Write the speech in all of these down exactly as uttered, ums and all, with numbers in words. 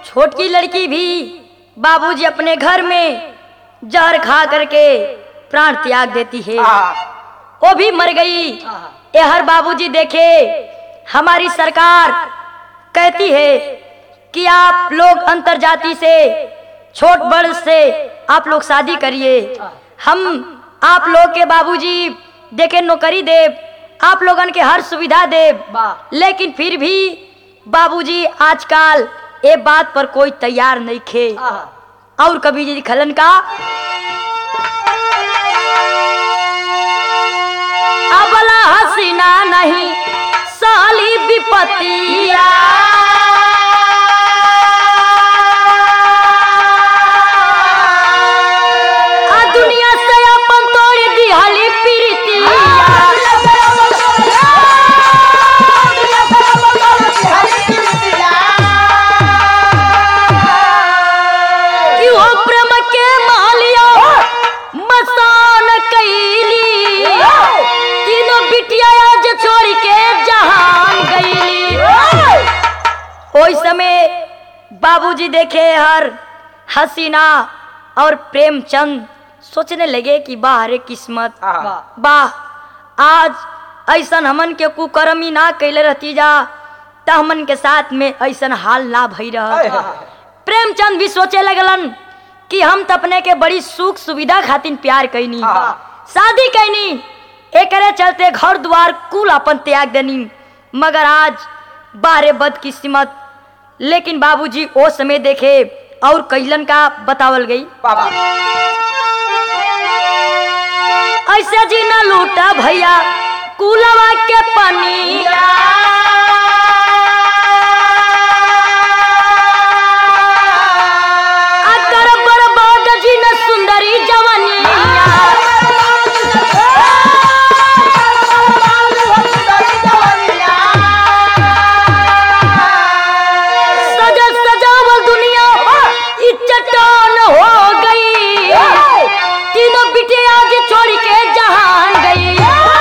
छोटी लड़की भी बाबूजी अपने घर में जहर खा करके प्राण त्याग देती है, वो भी मर गई। ये हर बाबूजी देखे हमारी सरकार कहती है कि आप लोग अंतर जाति से छोट बड़ से आप लोग शादी करिए, हम आप लोग के बाबूजी देखे नौकरी दे, आप लोगन के हर सुविधा दे। लेकिन फिर भी बाबूजी आजकल ये बात पर कोई तैयार नहीं थे। और कभी जी खलन का अबला हसीना नहीं साली विपतिया, दुनिया से अपन तोड़ दी हली प्रीतिया। क्यों प्रेम के मालिया मसान कैली, तीनों बिटिया आज छोड़ के जहान गईली। ओई समय बाबूजी देखे हर हसीना और प्रेमचंद सोचने लगे कि वाह रे किस्मत, वाह आज ऐसन हमन के कुकर्मी ना कैले रहती जा त हमन के साथ में ऐसन हाल ना भई रहा। प्रेमचंद भी सोचे लगलन कि हम तो अपने के बड़ी सुख सुविधा खातिर प्यार कैनी, शादी कैनी, एकरे चलते घर द्वार कुल अपन त्याग देनी, मगर आज बारे बदकिस्मत। लेकिन बाबूजी ओ समय देखे और कैलन का बतावल गई। ऐसे जी न लूटा भैया कुलवा के पनिया, अकर बर्बाद जी न सुंदरी जवानिया। सजा सजावल दुनिया ई चट्टान हो गई, तीनों बिटिया आज छोड़ के जहान गई।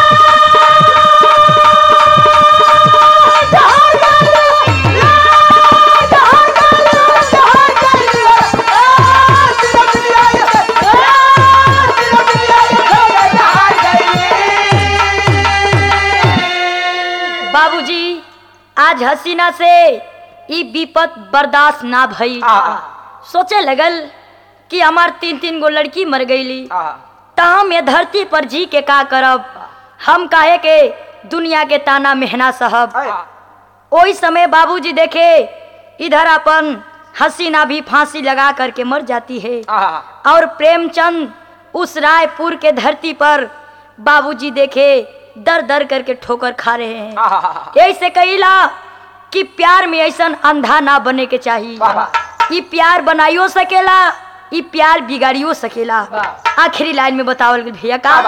बाबूजी आज हसीना से ई विपत बर्दाश्त ना भई, सोचे लगल कि हमार तीन तीन गो लड़की मर गईली त हम ये धरती पर जी के का करब, हम काहे के दुनिया के ताना मेहना सहब। ओही समय बाबूजी देखे इधर अपन हसीना भी फांसी लगा करके मर जाती है, और प्रेमचंद उस रायपुर के धरती पर बाबूजी देखे दर दर करके ठोकर खा रहे हैं। ऐसे कहिला कि प्यार में ऐसा अंधा ना बने के चाहिए, ये प्यार बनाइयो सकेला, ये प्यार बिगाड़ियो सकेला। आखिरी लाइन में बतावल गई भैया का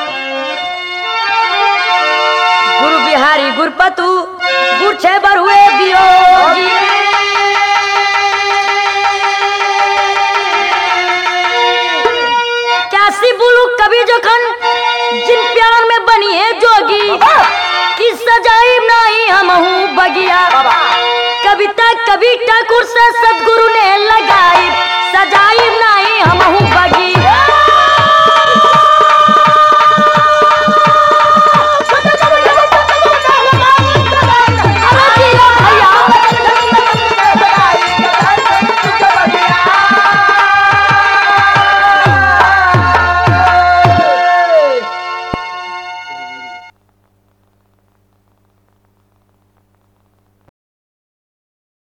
गुरु बिहारी गुरपतु गुरछे बर हुए वियोगी, कैसी बोलू कभी जोखन जिन प्यार में बनी है जोगी, कि सजाई नहीं हम हूँ बगिया। कविता कवि ठाकुर से